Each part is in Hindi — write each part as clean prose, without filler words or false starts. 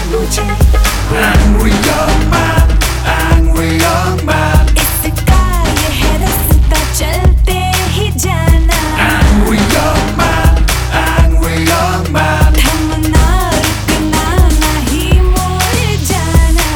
मुझे। Angry young man, angry young man. इसका ये है रास्ता चलते ही जाना। Angry young man, angry young man. थमना रुकना नहीं मोड़ जाना।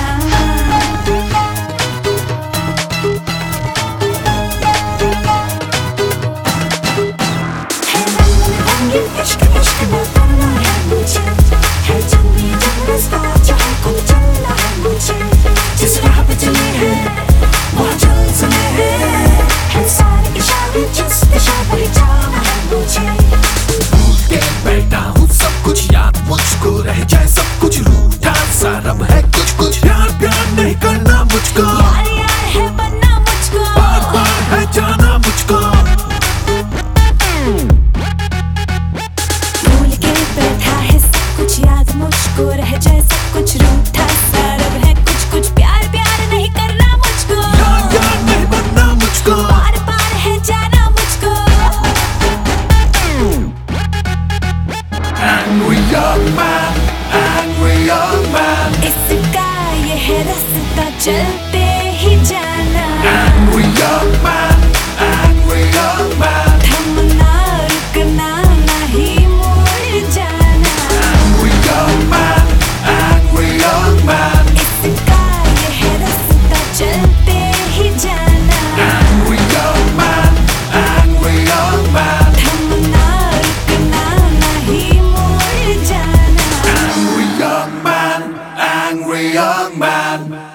है रंग रंगीन इश्क इश्क में पड़ना है मुझे। है जंगली जंग रास्ता जहाँ को चलना है मुझे। जिस राह पे चले हैं वहाँ चल चले हैं। है सारे इशारे जिस दिशा में ही जाना है मुझे। भूल के बैठा हूँ सब कुछ, याद मुझको रह जाए सब कुछ। रूठा सा रब है कुछ कुछ, प्यार प्यार नहीं करना मुझको। यार यार है बनना मुझको। बार बार है जाना मुझको। भूल के बैठा है सब कुछ, याद मुझको रह जाए सब कुछ। रूठा सा रब है कुछ कुछ, प्यार प्यार नहीं करना मुझको। यार यार नहीं बनना मुझको। बार बार है जाना मुझको। Angry young man, angry young man. इसका ये है रास्ता चलते ही जाना। Angry young man, angry young man. थमना रुकना नहीं मोड़ जाना। Angry young man, angry young man. इसका ये है रास्ता चलते ही जाना। Angry young man, angry young man. थमना रुकना नहीं मोड़ जाना। Angry young man, angry young man.